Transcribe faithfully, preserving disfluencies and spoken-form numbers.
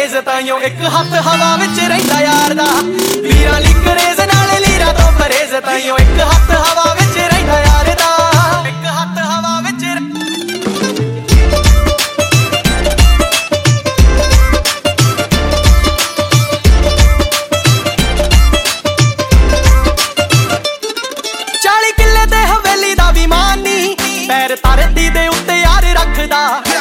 ਪਰਹੇਜ਼ ਤਾਈਓ ਇੱਕ ਹੱਥ ਹਵਾ ਵਿੱਚ ਰਹਿੰਦਾ ਯਾਰ ਦਾ। ਲੀਰਾਂ ਲਈ ਕਰੇਜ਼ ਨਾਲ ਲੀਰਾਂ ਤੋਂ ਪਰਹੇਜ਼ ਤਾਈਓ ਇੱਕ ਹੱਥ ਹਵਾ ਵਿੱਚ ਰਹਿੰਦਾ ਯਾਰ ਦਾ। ਇੱਕ ਹੱਥ ਹਵਾ ਵਿੱਚ ਚਾਲੀ ਕਿੱਲੇ ਤੇ ਹਵੇਲੀ ਦਾ ਵੀ ਮਾਨੀ, ਪੈਰ ਧਰਤੀ ਦੇ ਉੱਤੇ ਯਾਰ ਰੱਖਦਾ।